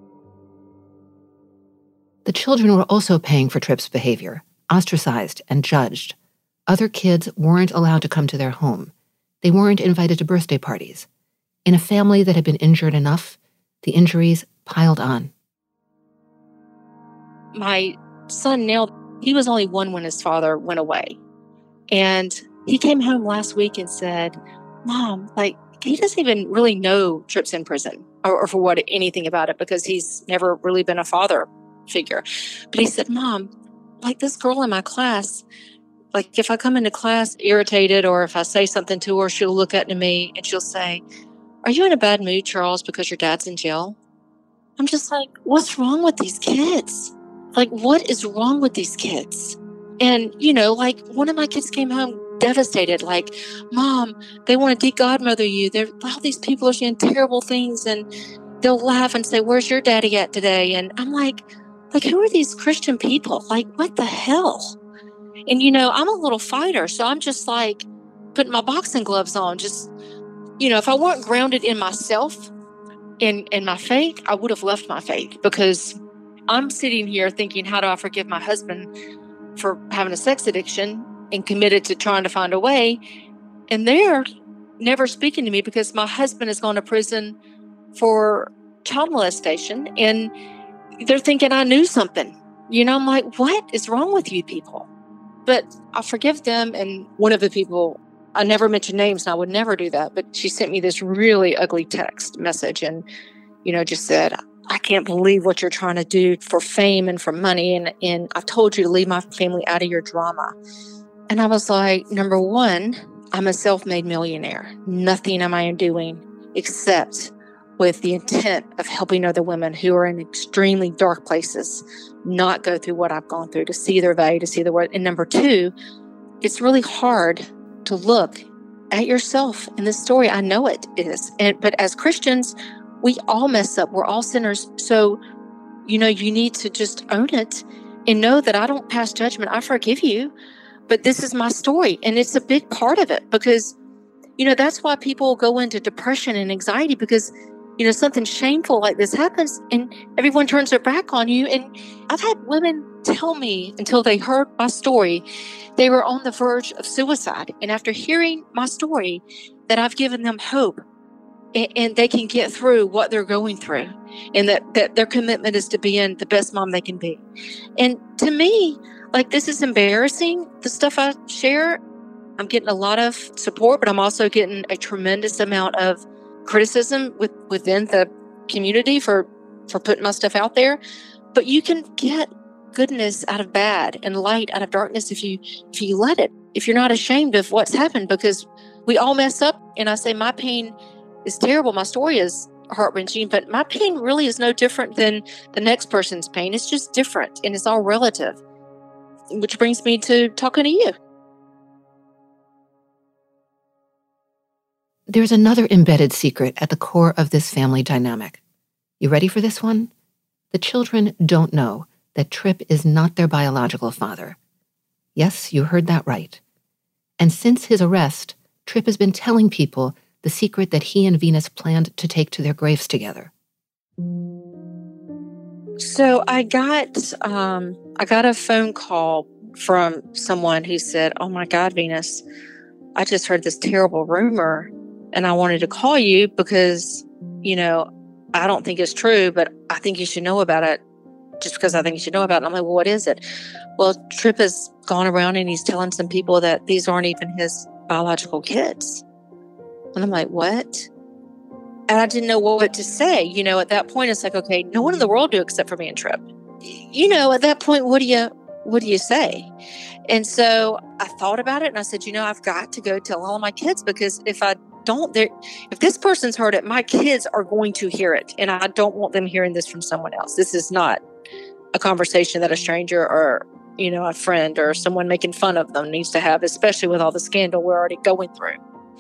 The children were also paying for Tripp's behavior, ostracized and judged. Other kids weren't allowed to come to their home. They weren't invited to birthday parties. In a family that had been injured enough, the injuries piled on. My son, Neil, he was only one when his father went away. And he came home last week and said, Mom, like, he doesn't even really know Tripp's in prison or, or for what anything about it because he's never really been a father figure. But he said, Mom, like this girl in my class, like if I come into class irritated or if I say something to her, she'll look up to me and she'll say, are you in a bad mood, Charles, because your dad's in jail? I'm just like, what's wrong with these kids? Like, what is wrong with these kids? And, you know, like one of my kids came home devastated, like, Mom, they want to de-godmother you. They're, all these people are saying terrible things, and they'll laugh and say, where's your daddy at today? And I'm like, like, who are these Christian people? Like, what the hell? And, you know, I'm a little fighter, so I'm just like putting my boxing gloves on. Just, you know, if I weren't grounded in myself, in, in my faith, I would have left my faith, because I'm sitting here thinking, how do I forgive my husband for having a sex addiction and committed to trying to find a way? And they're never speaking to me because my husband has gone to prison for child molestation, and they're thinking I knew something. You know, I'm like, what is wrong with you people? But I forgive them. And one of the people, I never mention names and I would never do that, but she sent me this really ugly text message and, you know, just said, I can't believe what you're trying to do for fame and for money. And, and I told you to leave my family out of your drama. And I was like, number one, I'm a self-made millionaire. Nothing am I doing except with the intent of helping other women who are in extremely dark places not go through what I've gone through, to see their value, to see their worth. And number two, it's really hard to look at yourself in this story. I know it is. And but as Christians, we all mess up. We're all sinners. So, you know, you need to just own it and know that I don't pass judgment. I forgive you, but this is my story. And it's a big part of it because, you know, that's why people go into depression and anxiety, because, you know, something shameful like this happens and everyone turns their back on you. And I've had women tell me, until they heard my story, they were on the verge of suicide. And after hearing my story, that I've given them hope, and, and they can get through what they're going through, and that, that their commitment is to being the best mom they can be. And to me, like, this is embarrassing, the stuff I share. I'm getting a lot of support, but I'm also getting a tremendous amount of criticism with, within the community for, for putting my stuff out there. But you can get goodness out of bad and light out of darkness if you if you let it, if you're not ashamed of what's happened, because we all mess up. And I say my pain is terrible. My story is heart-wrenching, but my pain really is no different than the next person's pain. It's just different, and it's all relative, which brings me to talking to you. There's another embedded secret at the core of this family dynamic. You ready for this one? The children don't know that Tripp is not their biological father. Yes, you heard that right. And since his arrest, Tripp has been telling people the secret that he and Venus planned to take to their graves together. So I got um, I got a phone call from someone who said, "Oh my God, Venus, I just heard this terrible rumor, and I wanted to call you because, you know, I don't think it's true, but I think you should know about it, just because I think you should know about it." And I'm like, "Well, what is it?" Well, Tripp has gone around and he's telling some people that these aren't even his biological kids. And I'm like, what? And I didn't know what to say. You know, at that point, it's like, okay, no one in the world do except for me and Tripp. You know, at that point, what do you, what do you say? And so I thought about it and I said, you know, I've got to go tell all of my kids, because if I don't, if this person's heard it, my kids are going to hear it. And I don't want them hearing this from someone else. This is not a conversation that a stranger or, you know, a friend or someone making fun of them needs to have, especially with all the scandal we're already going through.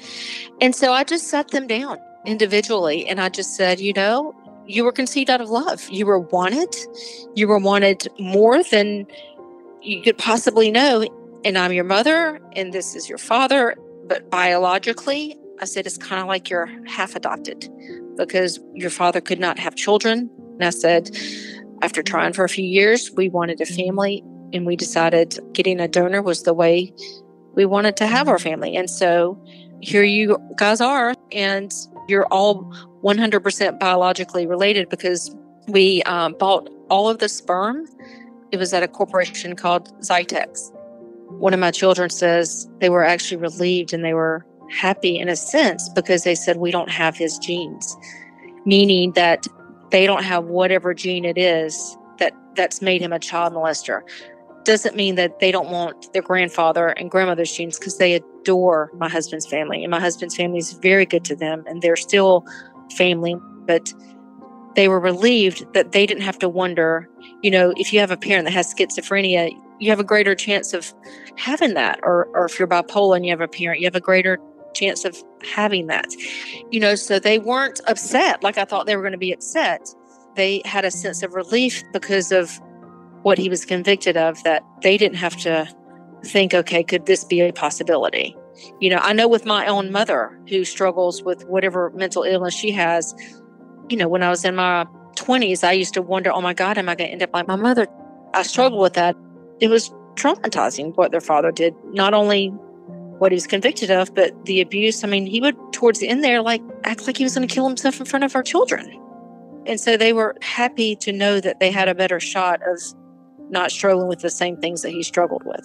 And so I just sat them down individually and I just said, you know, you were conceived out of love. You were wanted. You were wanted more than you could possibly know. And I'm your mother and this is your father. But biologically, I said, it's kind of like you're half adopted because your father could not have children. And I said, after trying for a few years, we wanted a family and we decided getting a donor was the way we wanted to have our family. And so here you guys are, and you're all one hundred percent biologically related because we um, bought all of the sperm. It was at a corporation called Zytex. One of my children says they were actually relieved and they were happy in a sense because they said we don't have his genes, meaning that they don't have whatever gene it is that, that's made him a child molester. Doesn't mean that they don't want their grandfather and grandmother's genes, because they adore my husband's family. And my husband's family is very good to them and they're still family. But they were relieved that they didn't have to wonder, you know, if you have a parent that has schizophrenia, you have a greater chance of having that. Or, or if you're bipolar and you have a parent, you have a greater chance of having that. You know, so they weren't upset like I thought they were going to be upset. They had a sense of relief because of what he was convicted of, that they didn't have to think, okay, could this be a possibility? You know, I know with my own mother who struggles with whatever mental illness she has, you know, when I was in my twenties, I used to wonder, oh my God, am I going to end up like my mother? I struggled with that. It was traumatizing what their father did, not only what he was convicted of, but the abuse. I mean, he would, towards the end there, like act like he was going to kill himself in front of our children. And so they were happy to know that they had a better shot of not struggling with the same things that he struggled with.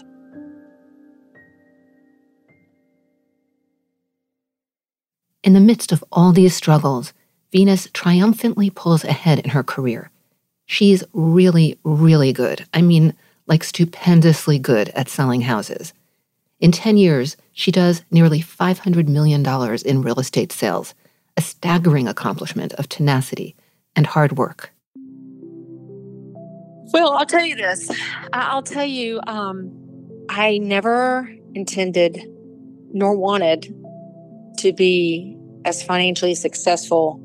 In the midst of all these struggles, Venus triumphantly pulls ahead in her career. She's really, really good. I mean, like stupendously good at selling houses. In ten years, she does nearly five hundred million dollars in real estate sales, a staggering accomplishment of tenacity and hard work. Well, I'll tell you this. I'll tell you, um, I never intended nor wanted to be as financially successful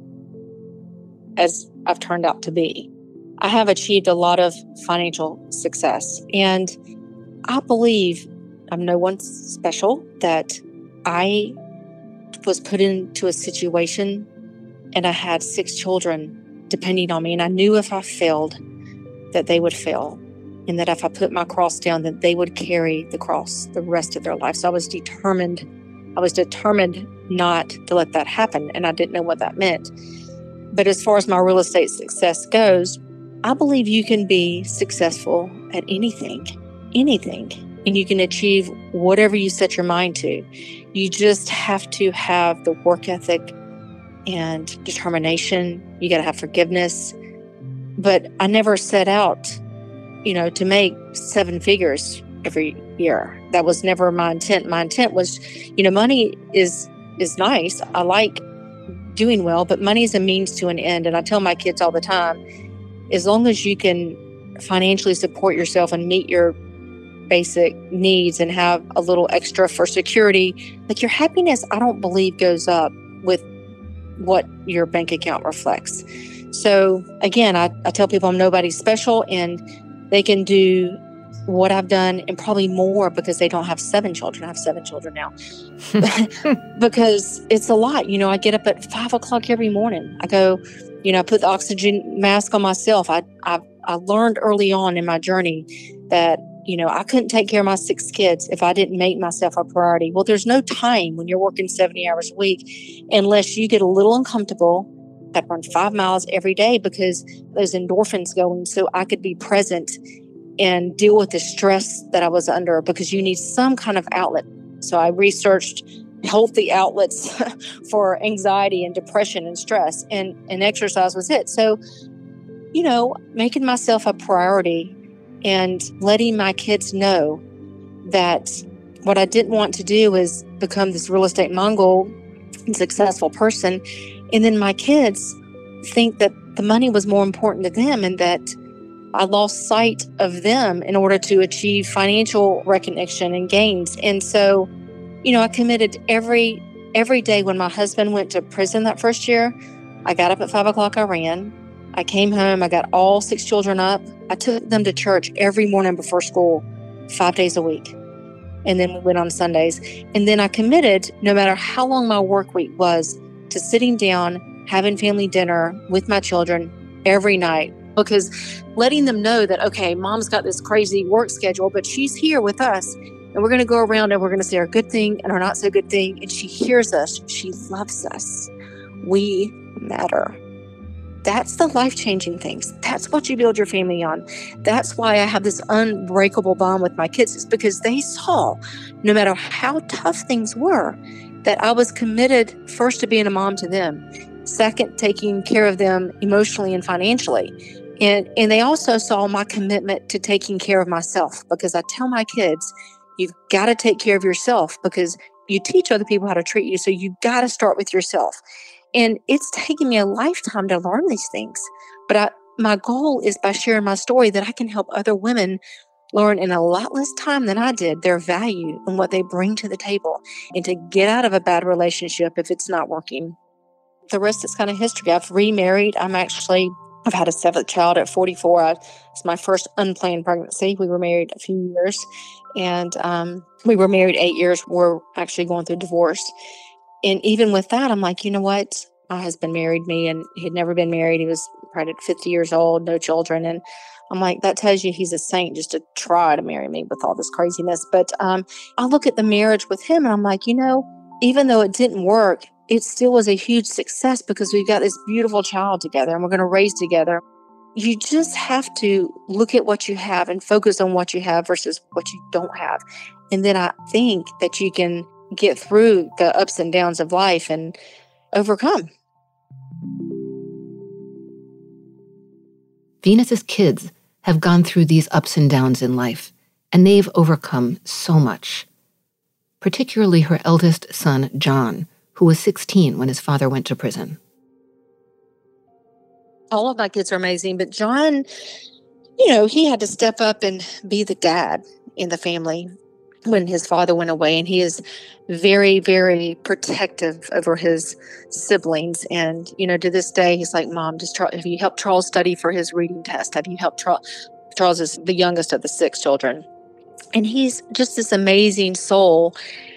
as I've turned out to be. I have achieved a lot of financial success, and I believe I'm no one special, that I was put into a situation and I had six children depending on me, and I knew if I failed, that they would fail, and that if I put my cross down, that they would carry the cross the rest of their life. So I was determined, I was determined not to let that happen, and I didn't know what that meant. But as far as my real estate success goes, I believe you can be successful at anything, anything, and you can achieve whatever you set your mind to. You just have to have the work ethic and determination. You got to have forgiveness. But I never set out, you know, to make seven figures every year. That was never my intent. My intent was, you know, money is is nice. I like doing well, but money is a means to an end. And I tell my kids all the time, as long as you can financially support yourself and meet your basic needs and have a little extra for security, like your happiness, I don't believe goes up with what your bank account reflects. So again, I, I tell people I'm nobody special, and they can do what I've done and probably more because they don't have seven children. I have seven children now. Because it's a lot. You know, I get up at five o'clock every morning. I go, you know, I put the oxygen mask on myself. I, I, I learned early on in my journey that, you know, I couldn't take care of my six kids if I didn't make myself a priority. Well, there's no time when you're working seventy hours a week unless you get a little uncomfortable. I run five miles every day because those endorphins going, so I could be present and deal with the stress that I was under, because you need some kind of outlet. So I researched healthy outlets for anxiety and depression and stress, and, and exercise was it. So, you know, making myself a priority and letting my kids know that what I didn't want to do is become this real estate Mongol and successful person. And then my kids think that the money was more important to them, and that I lost sight of them in order to achieve financial recognition and gains. And so, you know, I committed every every day. When my husband went to prison that first year, I got up at five o'clock, I ran. I came home, I got all six children up. I took them to church every morning before school, five days a week. And then we went on Sundays. And then I committed, no matter how long my work week was, to sitting down, having family dinner with my children every night. Because letting them know that, okay, mom's got this crazy work schedule, but she's here with us, and we're going to go around and we're going to say our good thing and our not so good thing. And she hears us. She loves us. We matter. That's the life-changing things. That's what you build your family on. That's why I have this unbreakable bond with my kids. It's because they saw, no matter how tough things were, that I was committed first to being a mom to them, second, taking care of them emotionally and financially. And, and they also saw my commitment to taking care of myself, because I tell my kids, you've got to take care of yourself, because you teach other people how to treat you. So you've got to start with yourself. And it's taken me a lifetime to learn these things. But I, my goal is by sharing my story that I can help other women learn in a lot less time than I did their value and what they bring to the table, and to get out of a bad relationship if it's not working. The rest is kind of history. I've remarried. I'm actually, I've had a seventh child at forty-four. I, it's my first unplanned pregnancy. We were married a few years, and um, we were married eight years. We're actually going through divorce. And even with that, I'm like, you know what? My husband married me, and he'd never been married. He was probably fifty years old, no children. And I'm like, that tells you he's a saint just to try to marry me with all this craziness. But um, I look at the marriage with him, and I'm like, you know, even though it didn't work, it still was a huge success because we've got this beautiful child together and we're going to raise together. You just have to look at what you have and focus on what you have versus what you don't have. And then I think that you can get through the ups and downs of life and overcome. Venus's kids have gone through these ups and downs in life, and they've overcome so much. Particularly her eldest son, John, who was sixteen when his father went to prison. All of my kids are amazing, but John, you know, he had to step up and be the dad in the family when his father went away, and he is very, very protective over his siblings. And, you know, to this day, he's like, Mom, just try, have you helped Charles study for his reading test? Have you helped Charles? Charles is the youngest of the six children. And he's just this amazing soul.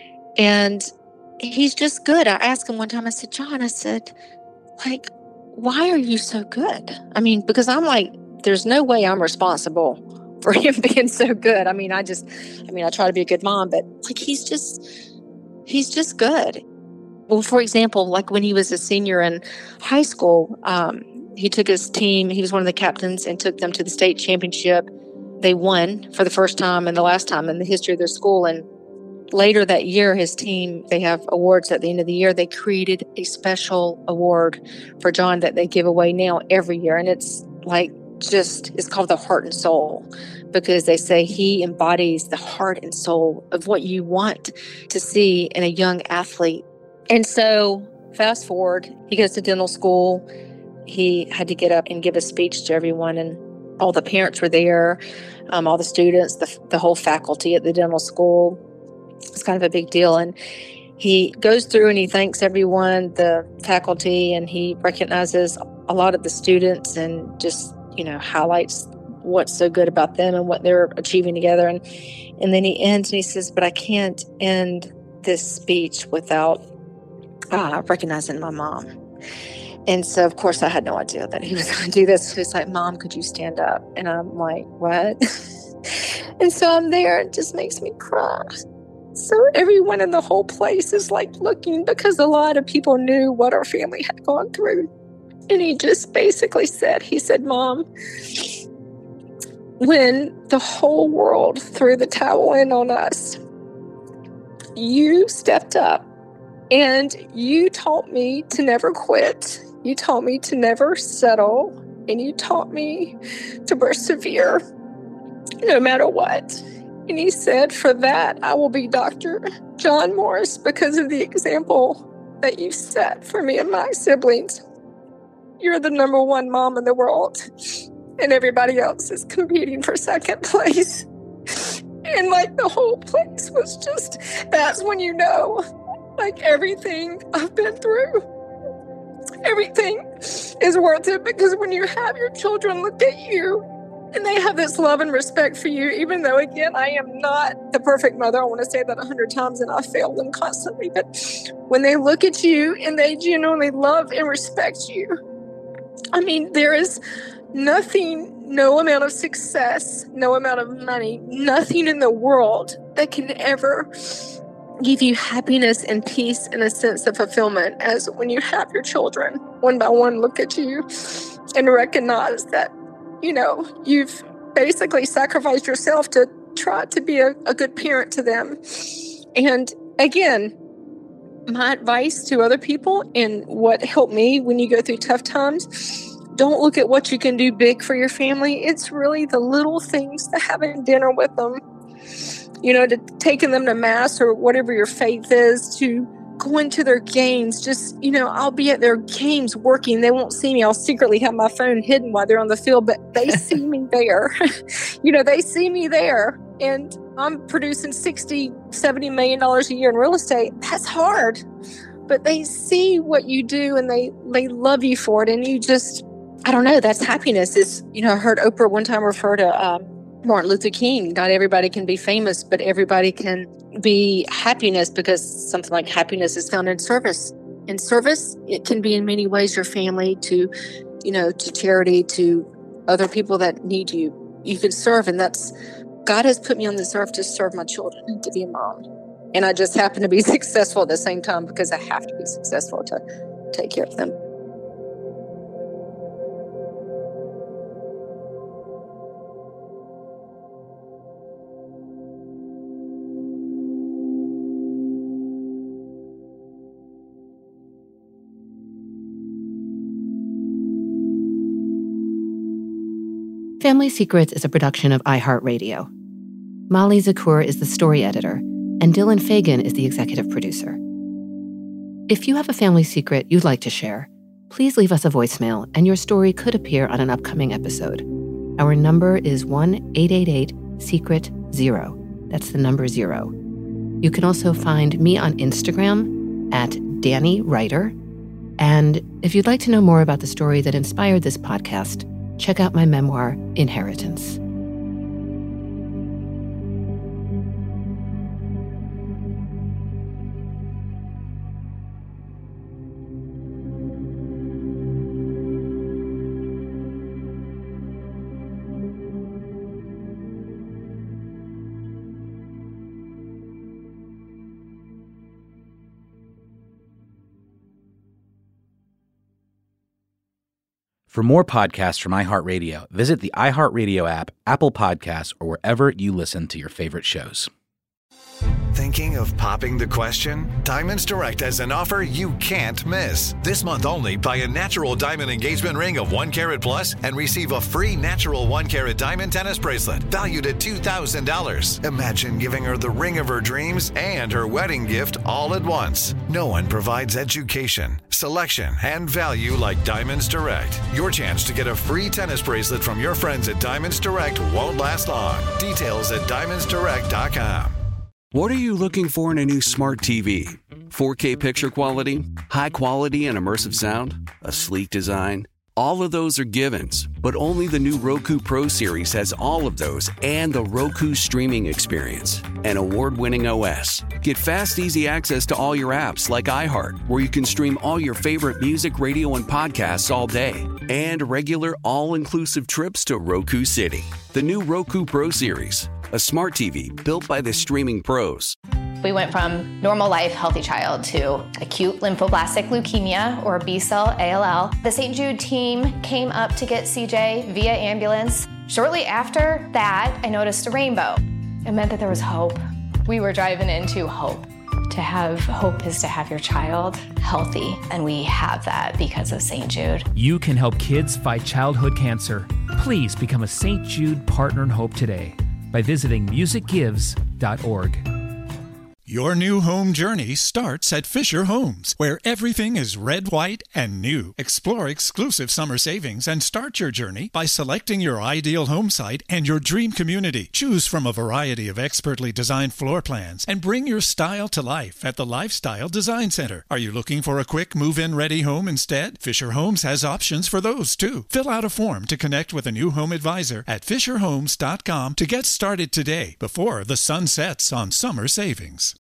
And he's just good. I asked him one time, I said, John, I said, like, why are you so good? I mean, because I'm like, there's no way I'm responsible for him being so good. I mean, I just, I mean, I try to be a good mom, but like, he's just, he's just good. Well, for example, like when he was a senior in high school, um, he took his team, he was one of the captains, and took them to the state championship. They won for the first time and the last time in the history of their school. And later that year, his team, they have awards at the end of the year. They created a special award for John that they give away now every year. And it's like, just, it's called the Heart and Soul, because they say he embodies the heart and soul of what you want to see in a young athlete. And so fast forward, he goes to dental school. He had to get up and give a speech to everyone, and all the parents were there, um, all the students, the, the whole faculty at the dental school. It's kind of a big deal. And he goes through and he thanks everyone, the faculty, and he recognizes a lot of the students and just, you know, highlights what's so good about them and what they're achieving together. And and then he ends and he says, but I can't end this speech without uh, recognizing my mom. And so, of course, I had no idea that he was going to do this. He's like, Mom, could you stand up? And I'm like, what? And so I'm there. It just makes me cry. So everyone in the whole place is like looking, because a lot of people knew what our family had gone through. And he just basically said, he said, Mom, when the whole world threw the towel in on us, you stepped up and you taught me to never quit. You taught me to never settle, and you taught me to persevere no matter what. And he said, for that, I will be Doctor John Morris, because of the example that you set for me and my siblings. You're the number one mom in the world, and everybody else is competing for second place. And like the whole place was just, that's when you know, like everything I've been through, everything is worth it, because when you have your children look at you and they have this love and respect for you, even though, again, I am not the perfect mother. I want to say that a hundred times, and I fail them constantly. But when they look at you and they genuinely love and respect you, I mean, there is nothing, no amount of success, no amount of money, nothing in the world that can ever give you happiness and peace and a sense of fulfillment as when you have your children one by one look at you and recognize that, you know, you've basically sacrificed yourself to try to be a, a good parent to them. And again, my advice to other people and what helped me when you go through tough times, don't look at what you can do big for your family. It's really the little things, to having dinner with them, you know, to taking them to mass or whatever your faith is, to going to their games. Just, you know, I'll be at their games working. They won't see me. I'll secretly have my phone hidden while they're on the field, but they see me there. You know, they see me there. And I'm producing sixty, seventy million dollars a year in real estate. That's hard. But they see what you do and they, they love you for it. And you just, I don't know, that's happiness. Is, you know, I heard Oprah one time refer to um, Martin Luther King. Not everybody can be famous, but everybody can be happiness, because something like happiness is found in service. In service, it can be in many ways your family, to, you know, to charity, to other people that need you. You can serve, and that's, God has put me on this earth to serve my children and to be a mom. And I just happen to be successful at the same time because I have to be successful to take care of them. Family Secrets is a production of iHeartRadio. Molly Zakur is the story editor, and Dylan Fagan is the executive producer. If you have a family secret you'd like to share, please leave us a voicemail, and your story could appear on an upcoming episode. Our number is one eight eight eight secret zero. That's the number zero. You can also find me on Instagram at Danny Writer. And if you'd like to know more about the story that inspired this podcast, check out my memoir, Inheritance. For more podcasts from iHeartRadio, visit the iHeartRadio app, Apple Podcasts, or wherever you listen to your favorite shows. Thinking of popping the question? Diamonds Direct has an offer you can't miss. This month only, buy a natural diamond engagement ring of one carat plus and receive a free natural one carat diamond tennis bracelet valued at two thousand dollars. Imagine giving her the ring of her dreams and her wedding gift all at once. No one provides education, selection, and value like Diamonds Direct. Your chance to get a free tennis bracelet from your friends at Diamonds Direct won't last long. Details at diamonds direct dot com. What are you looking for in a new smart T V? four K picture quality? High quality and immersive sound? A sleek design? All of those are givens, but only the new Roku Pro Series has all of those and the Roku streaming experience, an award-winning O S. Get fast, easy access to all your apps like iHeart, where you can stream all your favorite music, radio, and podcasts all day, and regular all-inclusive trips to Roku City. The new Roku Pro Series, a smart T V built by the streaming pros. We went from normal life, healthy child to acute lymphoblastic leukemia, or B-cell A L L. The Saint Jude team came up to get C J via ambulance. Shortly after that, I noticed a rainbow. It meant that there was hope. We were driving into hope. To have hope is to have your child healthy, and we have that because of Saint Jude. You can help kids fight childhood cancer. Please become a Saint Jude Partner in Hope today by visiting music gives dot org. Your new home journey starts at Fisher Homes, where everything is red, white, and new. Explore exclusive summer savings and start your journey by selecting your ideal home site and your dream community. Choose from a variety of expertly designed floor plans and bring your style to life at the Lifestyle Design Center. Are you looking for a quick move-in ready home instead? Fisher Homes has options for those too. Fill out a form to connect with a new home advisor at fisher homes dot com to get started today before the sun sets on summer savings.